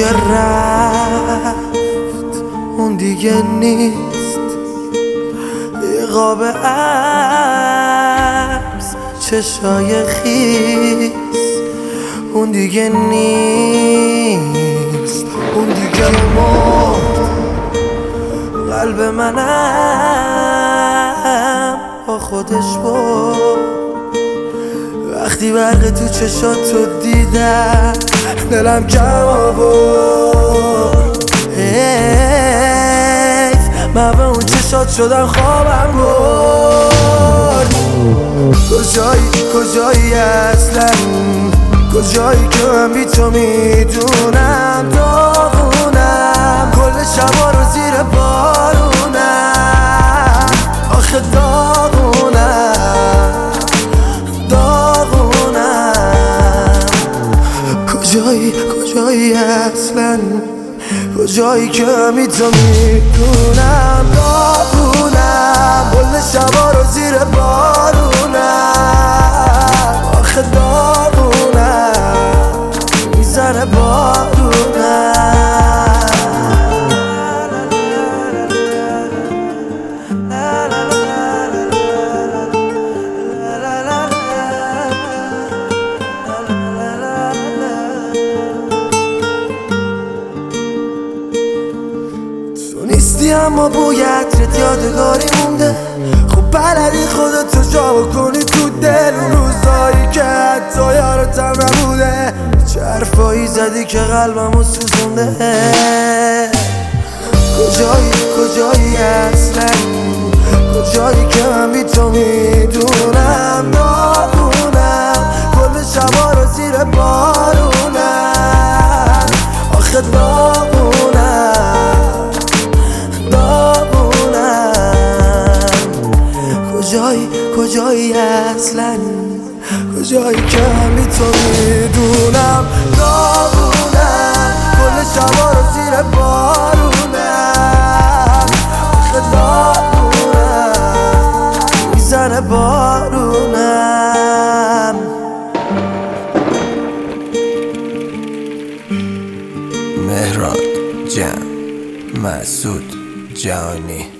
دیگه رفت، اون دیگه نیست. یه قاب عبس چشای خیس، اون دیگه نیست. اون دیگه مرد، قلب منم با خودش برد. وقتی برق تو چشاتو دیدم دلم کم آورد. حیف من به اون چشات شدم خوابم برد. کجایی اصلا، کجایی که من بی تو میدونم داغونم، کل شبا رو زیر بارونم. آخه داغونم کجایی اصلا، کجایی که من تو میدونم داغونم، کل شبا رو زیر بارونم. آخه داغونم میزنه بارونم. نیستی اما بوی عطرت یادگاری مونده. خب بلدی خودتو جا بکنی تو دل، اون روزایی که حتی یارتم نبوده. چه حرفایی زدی که قلبمو سوزونده. کجایی اصلا، کجایی که من بی تو میدونم داغونم، کل شبا رو زیر بارونم. آخه کجایی اصلا، کجایی که من بی تو میدونم داغونم، کل شبا رو زیر بارونم. آخه داغونم میزنه بارونم. مهران جان، مسعود جانی.